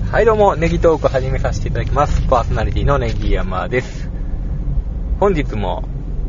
はいどうも、ネギトーク始めさせていただきます。パーソナリティのネギ山です。本日は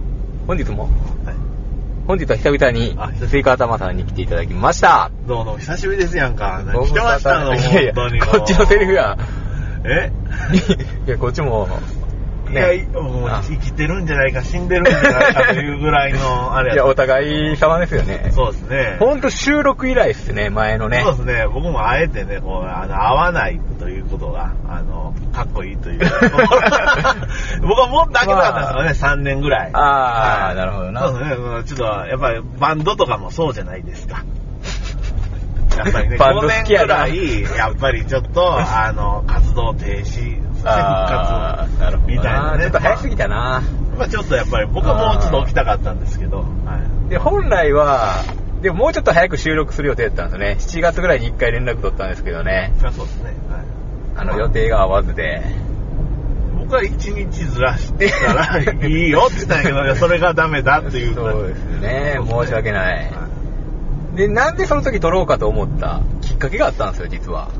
久々にスイカ頭さんに来ていただきました。 どうも久しぶりですやんか。来てましたの。 いやいや、こっちのセリフや。いや、こっちもね、いや、もう生きてるんじゃないか、死んでるんじゃないかというぐらいのあれや。 いや、お互い様ですよね。 そうですね。 ほんと収録以来ですね、前のね。 そうですね。僕もあえてね、こう会わないということがかっこいいという。僕はもっとだけだったんですよね、3年ぐらい。 ああ、なるほどな。 そうですね。ちょっとやっぱりバンドとかもそうじゃないですか。やっぱりね、 バンド 5年ぐらいやっぱりちょっと活動停止。復活みたいなね。 ちょっと早すぎたな。 まあちょっとやっぱり僕はもうちょっと起きたかったんですけど。 で、本来は、でももうちょっと早く収録する予定だったんですよね。7月ぐらいに1回連絡取ったんですけどね。 そうですね。 予定が合わずで。 僕は1日ずらしてたらいいよって言ったんやけど、それがダメだっていう。 そうですね。申し訳ない。で、なんでその時撮ろうかと思ったきっかけがあったんですよ、実は。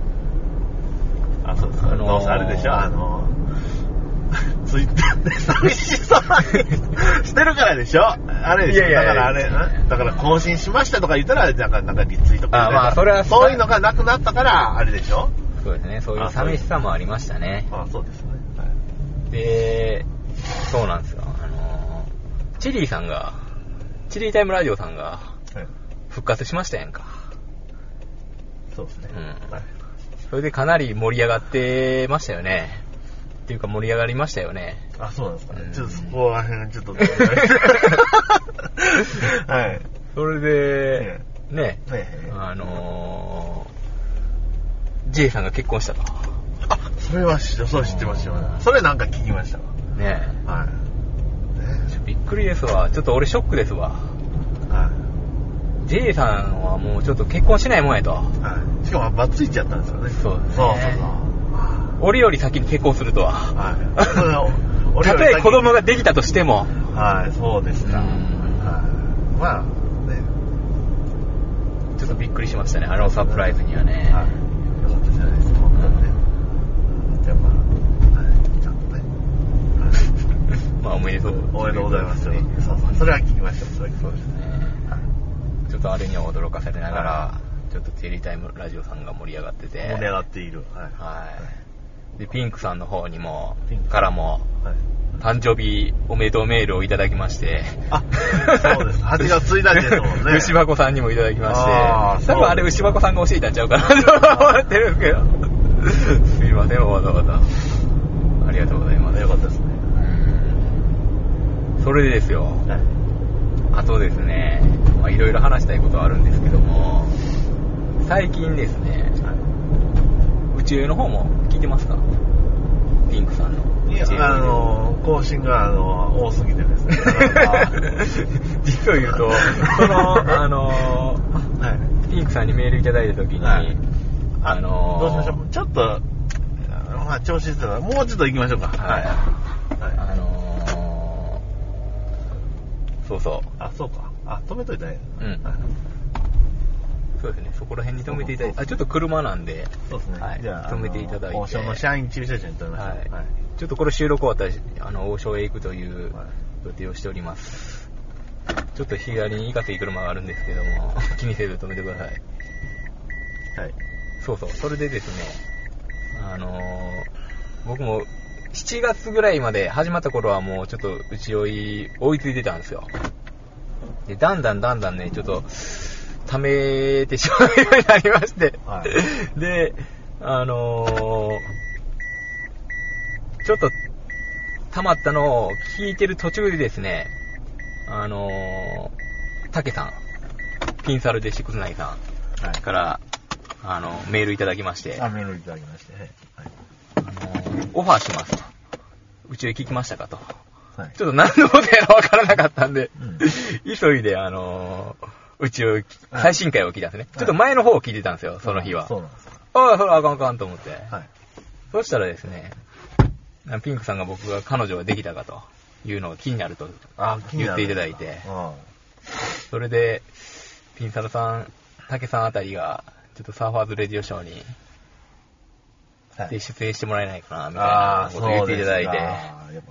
そうです。どうせあれでしょ、ツイッターで寂しそうにしてるからでしょ、あれでしょ。だからあれ、だから更新しましたとか言ったら、なんかリツイートか。 まあそれはそういうのがなくなったからあれでしょ。 そうですね。そういう寂しさもありましたね。 そうですね。 で、そうなんですよ。チリータイムラジオさんが復活しましたやんか。 そうですね。 それでかなり盛り上がってましたよね。っていうか盛り上がりましたよね。 そうなんですかね。ちょっとそこら辺ちょっと。はい。 それで、ね、J さんが結婚したと。 それはそう知ってましたよ。それなんか聞きましたわ。 ねえ。びっくりですわ。ちょっと俺ショックですわ。J さんはもうちょっと結婚しないもんやと。 しかもバツイチやったんですよね。 そうですね。俺より先に結婚するとは。たとえ子供ができたとしても。 そうですか。まあね。 ちょっとびっくりしましたね、サプライズにはね。 よかったじゃないですか。やっぱ、ちょっとね。 まあおめでとう。 おめでとうございます。それは聞きました。そうですね。 ちょっとあれには驚かされながら、ちょっとテレビタイムラジオさんが盛り上がってて。 盛り上がっている。 で、ピンクさんの方にも、からも、誕生日おめでとうメールをいただきまして。 そうです。8月1日ですもんね。 牛箱さんにもいただきまして。多分あれ牛箱さんが教えたんちゃうかなと思ってるんですけど。すいません、わざわざ。ありがとうございます。 よかったですね。 それでですよ。あとですね、いろいろ話したいことはあるんですけども、最近ですね、宇宙の方も聞いてますか？ピンクさんの。 いや、更新が多すぎてですね。 実を言うと、ピンクさんにメールいただいたときに、 どうしましょう。ちょっと、調子いいですから、もうちょっと行きましょうか。 そうそう。 そうか。止めといたね。 そうですね。そこら辺に止めていただいて、ちょっと車なんで、 そうですね。 じゃあ止めていただいて、 王将の社員駐車場に止めましょう。 ちょっとこれ収録終わったら王将へ行くという予定をしております。ちょっと左に行かせい車があるんですけども、気にせず止めてください。そうそう。それでですね、僕も7月ぐらいまで始まった頃はもうちょっとうち追いついてたんですよ。で、だんだんね、ちょっと、溜めてしまうようになりまして。で、ちょっと、溜まったのを聞いてる途中でですね、たけさん、ピンサルで6-9さんから、メールいただきまして。 メールいただきまして。 オファーしますと。うちへ聞きましたかと。ちょっと何のことやらわからなかったんで、急いで、うちを、最新回を聞いたんですね。ちょっと前の方を聞いてたんですよ、その日は。 そうなんですか。 それあかんあかんと思って。そしたらですね、ピンクさんが僕が彼女ができたかというのが気になると言っていただいて、それで、ピンサルさん、竹さんあたりが、ちょっとサーファーズレディオショーにで出演してもらえないかな、みたいなことを言っていただいて。よかったじゃない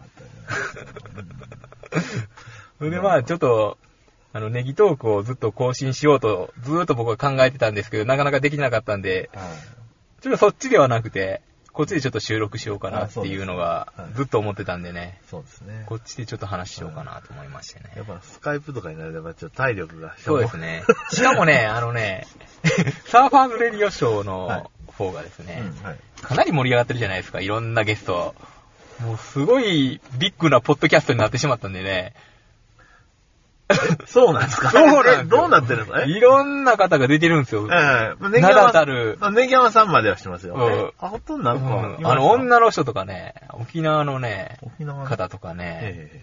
ですか。それでまあちょっと、ネギトークをずっと更新しようと、ずっと僕は考えてたんですけど、なかなかできなかったんで、ちょっとそっちではなくて、こっちでちょっと収録しようかなっていうのが、ずっと思ってたんでね。 そうですね。 こっちでちょっと話しようかなと思いましてね。 やっぱスカイプとかになればちょっと体力が。 そうですね。しかもね、サーファーズレディオショーの方がですね、かなり盛り上がってるじゃないですか、いろんなゲスト。もうすごいビッグなポッドキャストになってしまったんでね。 そうなんですか？ そうなんですよ。 どうなってるの？ いろんな方が出てるんですよ。名だたる。 ネギ山さんまではしてますよ。ほとんどなんか、 女の人とかね、沖縄のね、方とかね、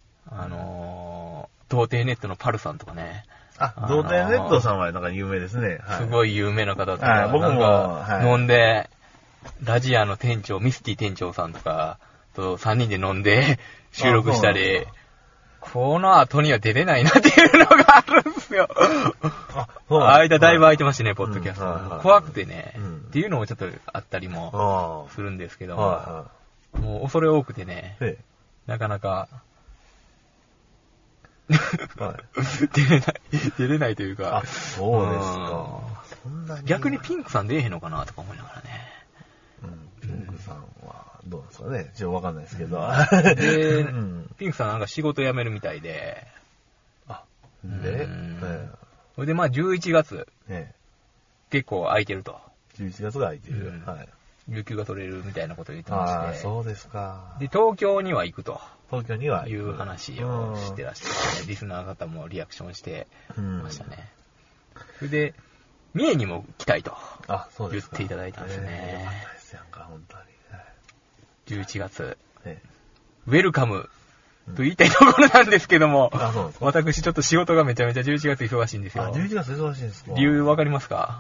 童貞ネットのパルさんとかね。 童貞ネットさんはなんか有名ですね。 すごい有名な方とか、僕も飲んで、ラジアの店長、ミスティ店長さんとかと3人で飲んで収録したり、この後には出れないなっていうのがあるんですよ。間だいぶ空いてましてね、ポッドキャスト。怖くてね、っていうのもちょっとあったりもするんですけども、もう恐れ多くてね、なかなか出れないというか。 そうですか。 逆にピンクさん出えへんのかなとか思いながらね。 ピンクさんはどうですかね、ちょっとわかんないですけど。 で、ピンクさんなんか仕事辞めるみたいで。それでまあ11月、結構空いてると。 11月が空いてる。 有給が取れるみたいなことを言ってまして。 そうですか。 で、東京には行くと。 東京にはいう話をしてらっしゃって、リスナー方もリアクションしてましたね。それで、三重にも来たいと言っていただいたんですね。 よかったですやんか、本当に。 11月、ウェルカムと言いたいところなんですけども、私ちょっと仕事がめちゃめちゃ11月忙しいんですよ。 11月忙しいんですか？ 理由わかりますか？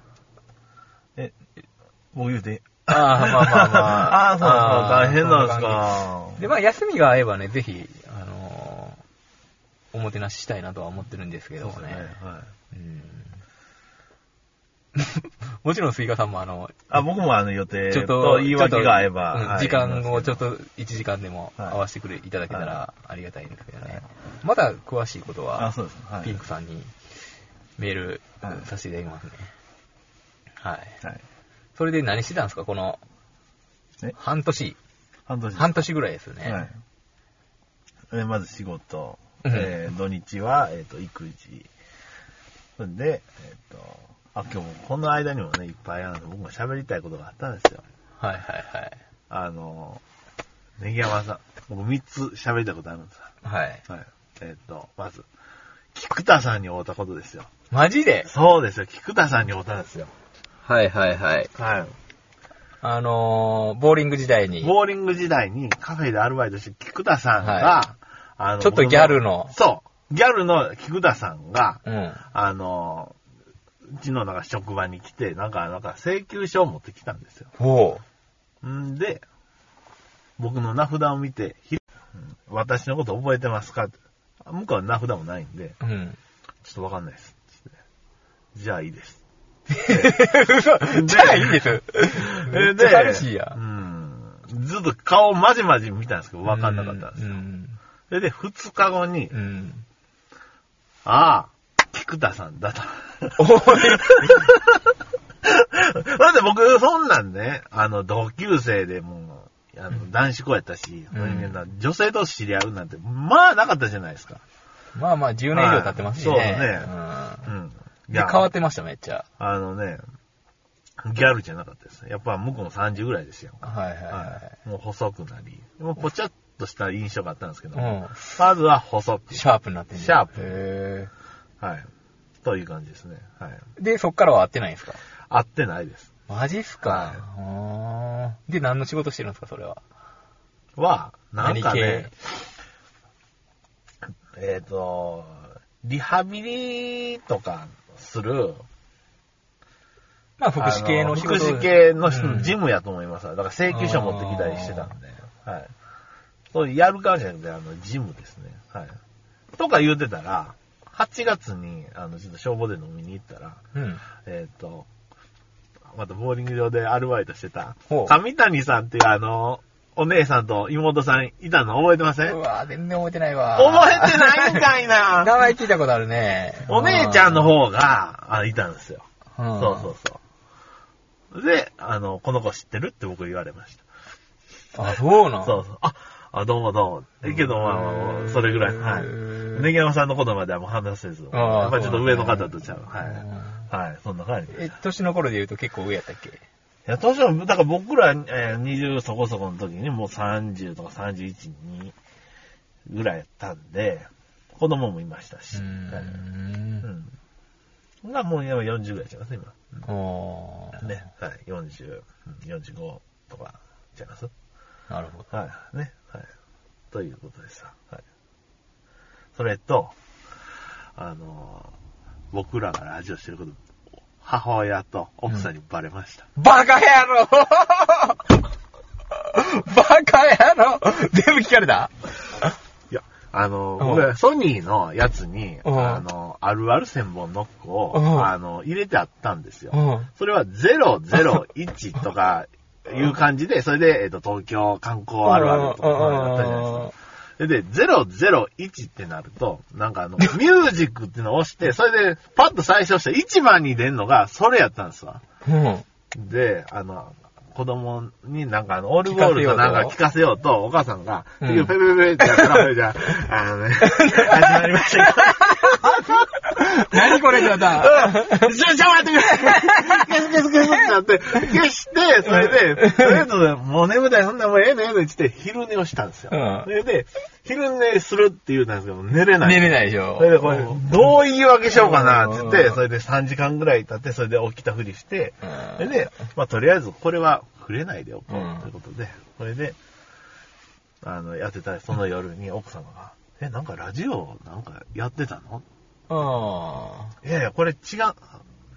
もう言うて。 まあ。 そうですか。大変なんですか。 で、まあ、休みが合えばね、ぜひ、おもてなししたいなとは思ってるんですけどもね。もちろん、スイカさんも僕も予定と言い訳が合えば。 時間をちょっと1時間でも合わせていただけたらありがたいんですけどね。まだ詳しいことは、ピンクさんにメールさせていただきますね。はい。それで何してたんですか、この、半年ぐらいですよね。 まず仕事、土日は、育児。それで、今日もこの間にもね、いっぱい僕も喋りたいことがあったんですよ。ネギ山さん、僕3つ喋りたいことあるんですよ。まず、菊田さんに会ったことですよ。 マジで？ そうですよ、菊田さんに会ったんですよ。 ボーリング時代にカフェでアルバイトして菊田さんが、 ちょっとギャルの。 そう。ギャルの菊田さんが、うちの職場に来て、なんか請求書を持ってきたんですよ。んで、僕の名札を見て、私のこと覚えてますかって。向こうは名札もないんで、ちょっとわかんないです。じゃあいいです。 じゃあいいです。 で、寂しいや。ずっと顔まじまじ見たんですけど、わかんなかったんですよ。それで、2日後に、菊田さんだと。だって僕、そんなんね、同級生でも男子校やったし、女性と知り合うなんて、まあなかったじゃないですか。 まあ10年以上経ってますしね。 そうね。 で、変わってました、めっちゃ。 ギャルじゃなかったですね。やっぱ向こうも30ぐらいですよ。もう細くなり、もうぽちゃっとした印象があったんですけど、まずは細く。 シャープになってる。 シャープ。という感じですね。 で、そっからは会ってないんですか？ 会ってないです。 マジっすか？で、何の仕事してるんですか、それは。 なんかね、リハビリとかする、 まあ、福祉系の仕事。 福祉系の事務やと思います。だから請求書持ってきたりしてたんで。そうやるからじゃなくて、事務ですね。とか言うてたら、8月に、ちょっと消防で飲みに行ったら、 またボーリング場でアルバイトしてた、上谷さんっていうお姉さんと妹さんいたの覚えてません？ うわ全然覚えてないわ。 覚えてないんかいな。 名前聞いたことあるね。 お姉ちゃんの方が、いたんですよ。そう。で、この子知ってるって僕言われました。 あ、そうなの？ そう。どうもどうも。けど、まあ、それぐらい。はい。ネギ山さんのことまではもう話せず。やっぱりちょっと上の方とちゃう。はい。はい、そんな感じ。 年の頃で言うと結構上やったっけ？ いや、年は、だから僕ら、20そこそこの時にもう30とか31、2ぐらいやったんで、子供もいましたし。がもう40ぐらいちゃいます、今。ね。はい。40、45とかちゃいます。 なるほど。 はい。ね。はい。ということです。はい。それと、僕らがラジオしてること、母親と奥さんにバレました。 バカ野郎バカ野郎全部聞かれた？ いや、僕ソニーのやつに、あるある1000本ノックを、入れてあったんですよ。それは001とかいう感じで、それで、東京観光あるあるとかやったじゃないですか。で、001ってなると、なんかミュージックっていうのを押して、それで、パッと最初した1番に出んのが、それやったんですわ。で、子供になんかオルゴールとなんか聞かせようと、お母さんが、ペペペペってやったら、じゃあ、始まりましたけど。 何これちょっと。 ちょ待ってくれ。消すってなって、消して、それで、とりあえず、もう眠たい、そんなもうええねって言って、昼寝をしたんですよ。それで、昼寝するって言うんですけど、寝れない。 寝れないでしょ。 それで、これ、どう言い訳しようかなって言って、それで3時間ぐらい経って、それで起きたふりして、それで、まあ、とりあえず、これは触れないでおこうということで、それで、やってた、その夜に奥様が、なんかラジオなんかやってたの？いやいや、これ違うんや。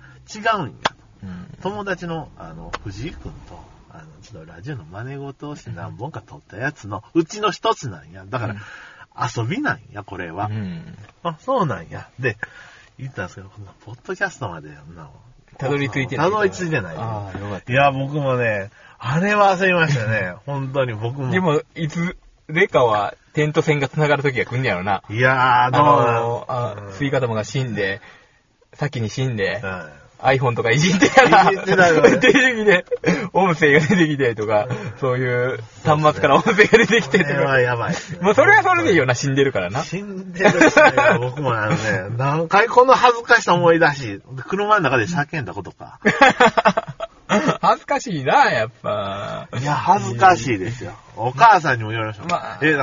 友達の、藤井くんと、ちょっとラジオの真似事をして何本か撮ったやつのうちの一つなんや。だから、遊びなんや、これは。あ、そうなんや。で、言ったんですけど、こんなポッドキャストまで、 たどり着いてない。 たどり着いてない。いや、僕もね、あれは焦りましたね。本当に僕も。 でも、いつでかは、点と線が繋がる時が来んねやろな。 いやー、どうなの？スイカ玉が死んで、先に死んで、iPhone とかいじってたら、テレビで音声が出てきてとか、そういう端末から音声が出てきてとか。 やばい。 もうそれはそれでいいよな、死んでるからな。 死んでるし、僕も何回この恥ずかしさ思い出し、車の中で叫んだことか。 恥ずかしいな、やっぱ。 いや、恥ずかしいですよ。お母さんにも言われました。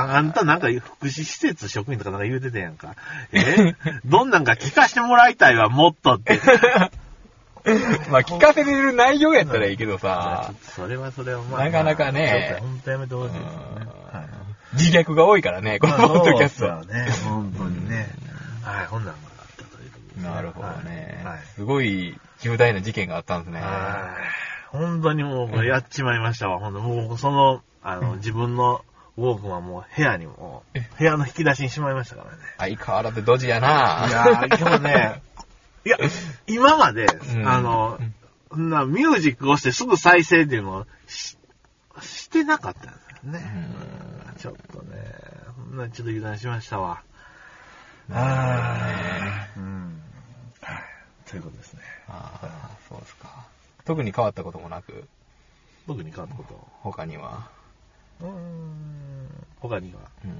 あんたなんか福祉施設職員とかなんか言うてたやんか。どんなんか聞かしてもらいたいわ、もっとって。 まあ、聞かせれる内容やったらいいけどさ。 それはまあ。なかなかね。 本当やめてほしいですよね。 自虐が多いからね、このポッドキャストは。 そうね、本当にね。はい、こんなんがあったということで。 なるほどね。すごい重大な事件があったんですね。 本当にもうやっちまいましたわ。本当もう自分のウォークマンも部屋にも、部屋の引き出しにしまいましたからね。 相変わらずドジやな。 いやー、今日ね、いや、今まで、ミュージックをしてすぐ再生っていうのをしてなかったんですよね。ちょっとね、ちょっと油断しましたわ。ということですね。 そうですか。特に変わったこともなく。 特に変わったこと。 他には。 他には。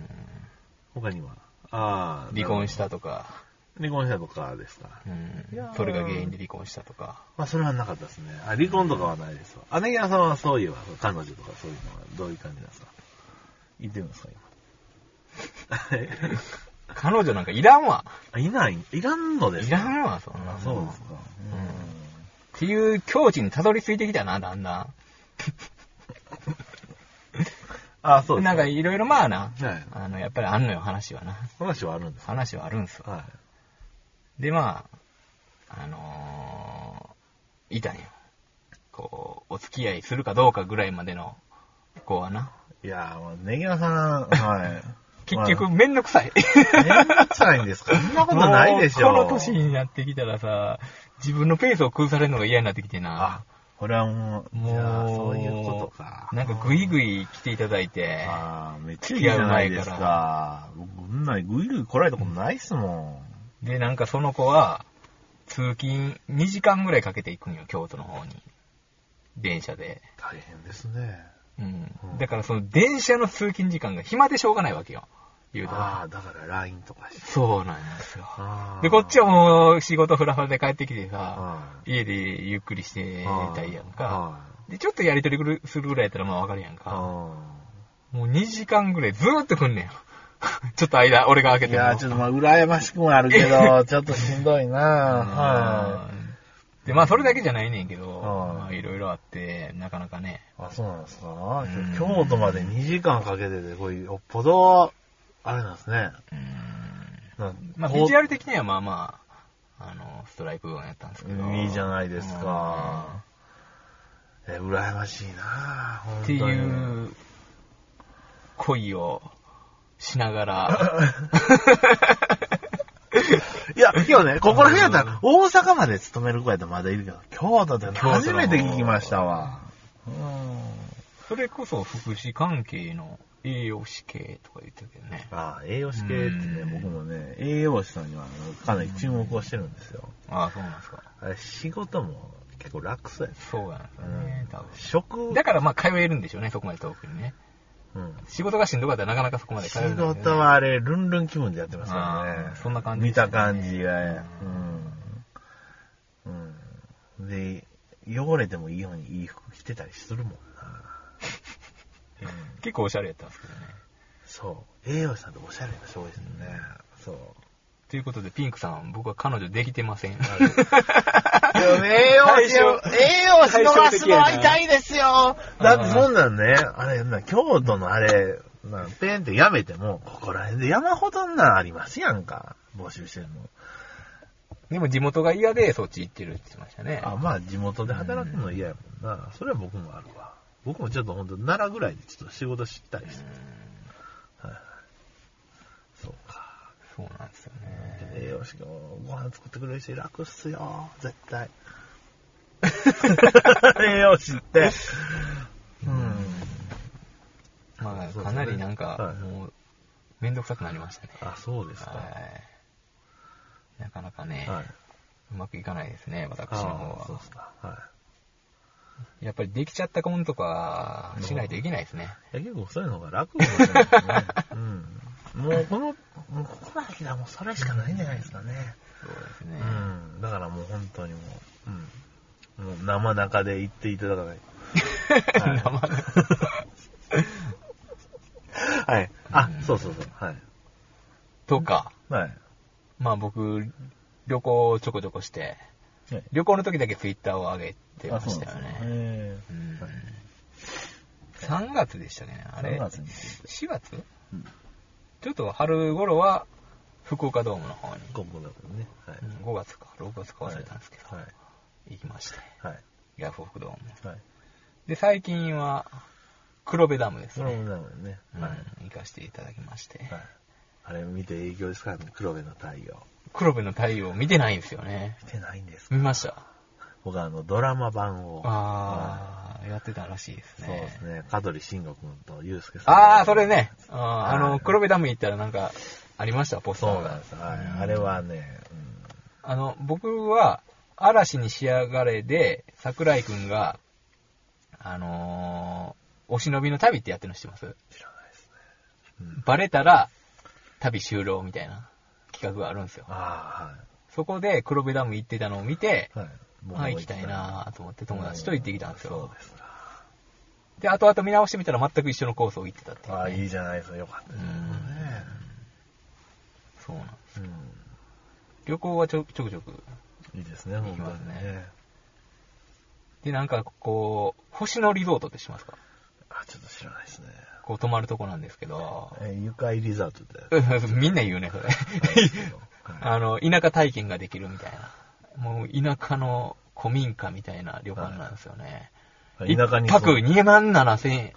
離婚したとか。 離婚したとかですか。 それが原因で離婚したとか。 まあ、それはなかったですね。離婚とかはないですわ。姉木さんはそういえば、彼女とかそういうのはどういう感じなんですか？言ってるんですか、 今。彼女なんかいらんわ。 いらんのですか？いらんわ、そんな。 そうですか。 っていう境地にたどり着いてきたな、だんだん。 そうです。 なんかいろいろまあな、やっぱりあんのよ、話はな。 話はあるんです。 話はあるんすよ。で、まあ、いたんよ。こう、お付き合いするかどうかぐらいまでの子はな。 いやー、もう、ネギナさん、 結局、めんどくさい。 めんどくさいんですか？そんなことないでしょ。 この年になってきたらさ、自分のペースを崩されるのが嫌になってきてな。 これはもう、じゃあそういうことか。 なんかグイグイ来ていただいて。 ああ、めっちゃいいじゃないですか。僕、こんなにグイグイ来られたことないっすもん。で、なんかその子は、通勤2時間ぐらいかけて行くんよ、京都の方に。電車で。 大変ですね。 うん。だからその電車の通勤時間が暇でしょうがないわけよ。言うたら。 ああ、だから LINE とかして。 そうなんですよ。で、こっちはもう仕事フラフラで帰ってきてさ、家でゆっくりしてたいやんか。で、ちょっとやりとりするぐらいやったらまあわかるやんか。もう2時間ぐらいずーっと来んねん。ちょっと間、俺が開けても。 いや、ちょっとまあ羨ましくもあるけど、ちょっとしんどいなはい。で、まあそれだけじゃないねんけど、まあいろいろあって、なかなかね。 あ、そうなんですか。京都まで2時間かけてて、これよっぽど、あれなんですね。 まあ、ビジュアル的にはまあまあ、ストライクゾーンやったんですけど。 いいじゃないですか。羨ましいなぁ。 っていう恋をしながら。 いや、今日ね、ここら辺やったら、大阪まで勤める子やったらまだいるけど、京都って初めて聞きましたわ。 それこそ福祉関係の栄養士系とか言ってるけどね。 ああ、栄養士系ってね、僕もね、栄養士さんにはかなり注目をしてるんですよ。 ああ、そうなんですか。 あれ、仕事も結構楽そうやね。 そうなんですよね、多分。 食だからまあ通えるんでしょうね、そこまで遠くにね。仕事がしんどかったらなかなかそこまで通える、 仕事はあれ、ルンルン気分でやってますからね。 そんな感じ、 見た感じが。で、汚れてもいいようにいい服着てたりするもんな。 結構おしゃれやったんですけどね。 そう。栄養士さんっておしゃれな人多いですよね。そう。 ということで、ピンクさん、僕は彼女できてません。 栄養士のがすごい痛いですよ。だってそんなんね、あれ、京都のあれ、ペンってやめても、ここら辺で山ほどんなんありますやんか。募集してるの。 でも地元が嫌でそっち行ってるって言ってましたね。 あ、まあ地元で働くの嫌やもんな。それは僕もあるわ。僕もちょっとほんと奈良ぐらいでちょっと仕事したいです。そうか。 そうなんですよね。 栄養士がご飯作ってくれるし楽っすよ。絶対。栄養士って。 まあ、かなりなんか、もう、めんどくさくなりましたね。 あ、そうですか。 なかなかね、うまくいかないですね、私の方は。そうですか。やっぱりできちゃったもんとかしないといけないですね。 結構そういうのが楽かもしれないですね。もうこの秋はもうそれしかないんじゃないですかね。 そうですね。 だからもう本当にもう生中で言っていただかない。生中はい。あ、そう。はい。 とか。 はい。 まあ僕、旅行ちょこちょこして、旅行の時だけツイッターを上げてましたよね。3月でしたね、あれ。4月ちょっと春頃は、福岡ドームの方に。5月か、6月か忘れたんですけど、行きまして。ヤフオクドーム。で、最近は、黒部ダムですね。 黒部ダムね。 行かせていただきまして。 あれ見て影響ですか、黒部の太陽。 黒部の太陽見てないんですよね。 見てないんですか？ 見ました。 僕はドラマ版を。 やってたらしいですね。 そうですね。香取慎吾君とユースケさん。それね。黒部ダム行ったらなんか、ありました、ポスターが。 そうなんです。あれはね、 僕は、嵐に仕上がれで、桜井君が、お忍びの旅ってやってるの知ってます？ 知らないですね。 バレたら、旅終了みたいな企画があるんですよ。そこで黒部ダム行ってたのを見て、行きたいなと思って友達と行ってきたんですよ。そうですか。で、後々見直してみたら全く一緒のコースを行ってたっていう、 いいじゃないですか。よかったですね。 そうなんです。旅行はちょくちょく。 いいですね、 行きますね。で、なんかこう、星野リゾートってしますか？ ちょっと知らないですね。 こう泊まるとこなんですけど。 愉快リゾートって。みんな言うね、それ。田舎体験ができるみたいな。もう田舎の古民家みたいな旅館なんですよね。 田舎に。 1泊27,000円。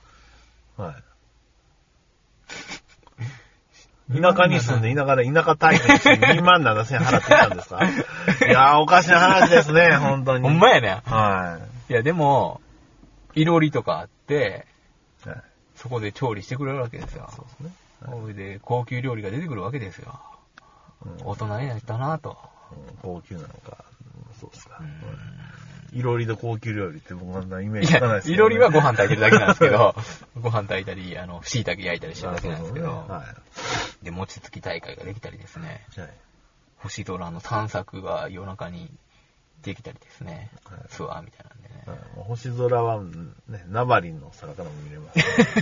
田舎に住んで田舎体験して27,000円払ってたんですか？いやー、おかしな話ですね、本当に。 ほんまやね。 いや、でも、いろりとかあって、 はい、 そこで調理してくれるわけですよ。 そうですね。 それで、高級料理が出てくるわけですよ。大人になったなぁと。 高級なのか。そうですか。いろりの高級料理って僕はイメージつかないですけど、ね。 いろりはご飯炊いてるだけなんですけど、ご飯炊いたり、椎茸焼いたりしてるだけなんですけど、はい、で、餅つき大会ができたりですね、はい、星空の散策が夜中にできたりですね、はい、ツアーみたいなんでね。 はい、星空はね、ナバリンの空からも見れます、ね。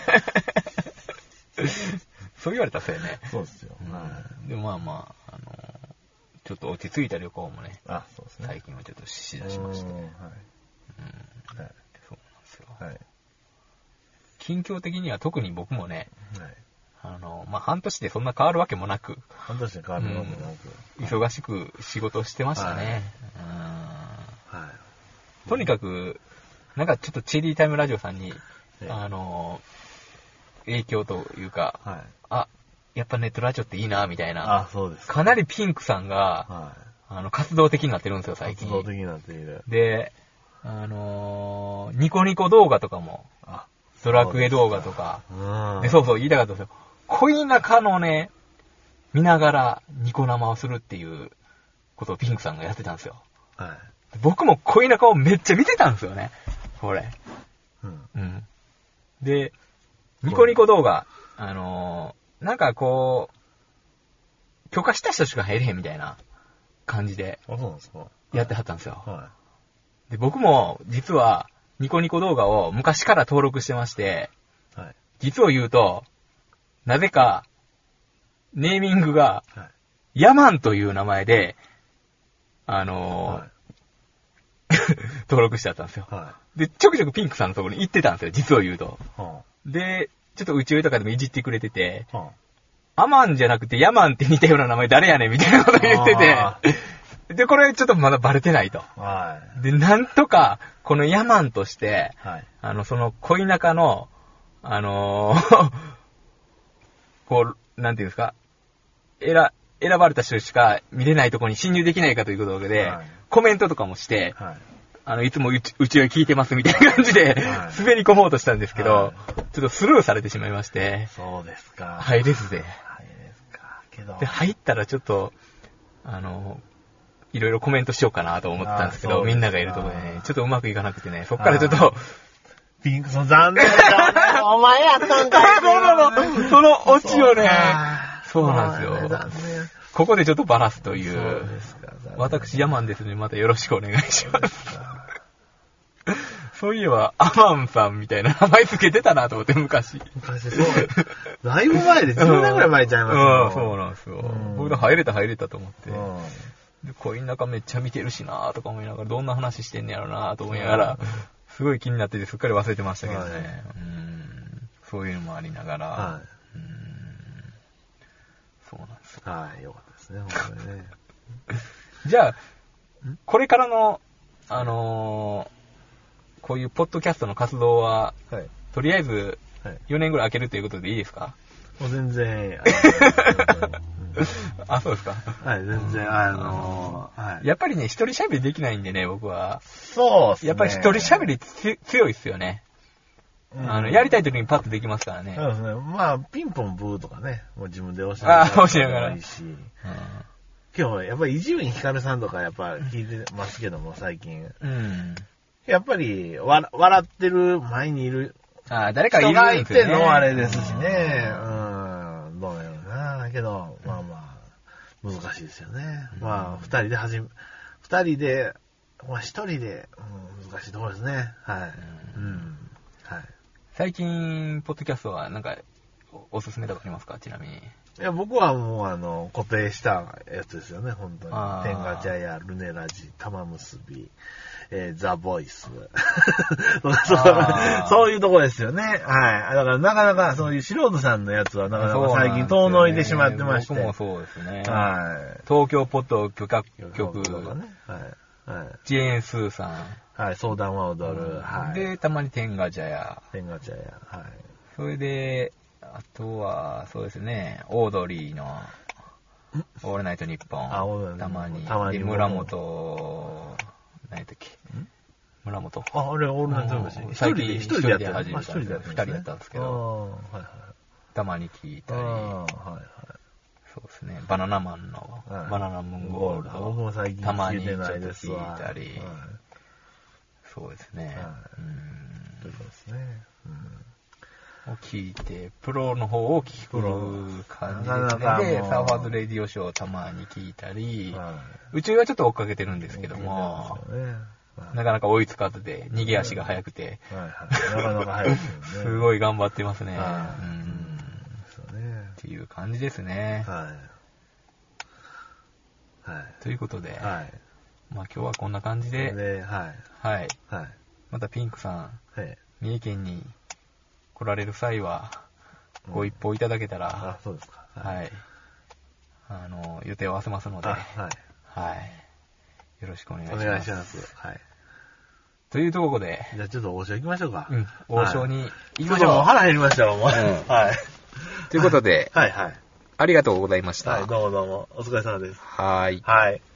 そう言われたらそうやね。 そうですよ。 でもまあ、ちょっと落ち着いた旅行もね、 そうですね、 最近はちょっとしだしまして、はい、そうなんですよ。はい、近況的には特に僕もね、はい、まあ、半年でそんな変わるわけもなく、 半年で変わるわけもなく、 忙しく仕事をしてましたね。はいはい、とにかく、なんかちょっとチェリータイムラジオさんに、影響というか、はい、やっぱネットラジオっていいなみたいな。 そうですかなりピンクさんが、はい、活動的になってるんですよ、最近。 活動的になっている。 で、ニコニコ動画とかも、ドラクエ動画とか、で、そう言いたかったんですよ。恋仲のね、見ながらニコ生をするっていうことをピンクさんがやってたんですよ。はい、僕も恋仲をめっちゃ見てたんですよね、これ。うん。で、ニコニコ動画、なんかこう、許可した人しか入れへんみたいな感じで、やってはったんですよ。はい、で、僕も実はニコニコ動画を昔から登録してまして、はい、実を言うと、なぜか、ネーミングが、ヤマンという名前で、登録してあったんですよ。はい、で、ちょくちょくピンクさんのところに行ってたんですよ、実を言うと。で、ちょっと宇宙とかでもいじってくれてて、アマンじゃなくてヤマンって似たような名前誰やねんみたいなこと言ってて、で、これちょっとまだバレてないと。はい、で、なんとか、このヤマンとして、はい、その恋仲の、こう、なんていうんですか、選ばれた人しか見れないところに侵入できないかということで、はい、コメントとかもして、はい、いつもうちを聞いてますみたいな感じで、はい、滑り込もうとしたんですけど、はい、ちょっとスルーされてしまいまして。 そうですか。 入れずで。 入れずか。けど。 で、入ったらちょっと、いろいろコメントしようかなと思ってたんですけど、みんながいるところでね、ちょっとうまくいかなくてね、そっからちょっと、 ピンクさん残念だよ。お前やったんかい。 そのオチをね、そうなんですよ。ここでちょっとバラすという。そうですか。私、ヤマンですので、またよろしくお願いします。そういえば、アマンさんみたいな名前つけてたなと思って、昔。 昔、そう。だいぶ前で、10年ぐらい前ちゃいますよ。 そうなんですよ。僕で入れたと思って。で、恋仲めっちゃ見てるしなとか思いながら、どんな話してんねやろなと思いながら、すごい気になってて、すっかり忘れてましたけどね。はい、そういうのもありながら、はい、そうなんですよ。 はい、よかったですね、本当にね。 じゃあ、これからの、こういうポッドキャストの活動は、はい、とりあえず、4年ぐらい空けるということでいいですか？ もう全然、 あ、そうですか。 はい、全然、はい。 やっぱりね、一人喋りできないんでね、僕は。 そうっすね。 やっぱり一人喋り強いっすよね。やりたい時にパッとできますからね。 そうですね。まあ、ピンポンブーとかね、もう自分で押しながら。いいし。 今日、やっぱり伊集院光さんとかやっぱ聞いてますけども、最近。やっぱり、笑ってる前にいる。 誰かいるんですよね。 人がいてのあれですしね。どうやろうな。けど、まあまあ、難しいですよね。まあ、二人で、まあ一人で、難しいところですね。はい。はい。 最近、ポッドキャストはなんか、おすすめとかありますか？ちなみに。 いや、僕はもう固定したやつですよね、本当に。天下茶屋、ルネラジ、玉結び、ザ・ボイス。そういうとこですよね。はい。だからなかなかそういう素人さんのやつはなかなか最近遠のいてしまってまして。 僕もそうですね。 はい。 東京ポッド許可局。はい。ジェーン・スーさん。 はい。相談は踊る。はい。 で、たまに天下茶屋。 天下茶屋。はい。 それで、あとは、そうですね、オードリーの、オールナイトニッポン。たまに。で、村本、何やったっけ。 村本。 あ、あれ、オールナイトニッポンし。 最近一人でやって始めた。 二人やったんですけど、たまに聞いたり、そうですね、バナナマンのバナナムーンゴールド、たまにちょっと聞いたり、そうですね。 そうですね。 を聞いて、プロの方を聞く感じですね。で、サーファーズレディオショーをたまに聞いたり、宇宙はちょっと追っかけてるんですけども、なかなか追いつかずで、逃げ足が速くて、 なかなか速いですよね。 すごい頑張ってますね。っていう感じですね。ということで、まあ今日はこんな感じで、はい。またピンクさん、三重県に来られる際は、ご一報いただけたら、 そうですか。 はい。予定を合わせますので、はい。よろしくお願いします。 お願いします。はい。 というところで、 じゃあちょっと王将行きましょうか。 王将に行きましょう。 もう腹減りましたよ、もう。はい。 ということで、ありがとうございました。 はい、どうもどうも。お疲れ様です。 はい。 はい。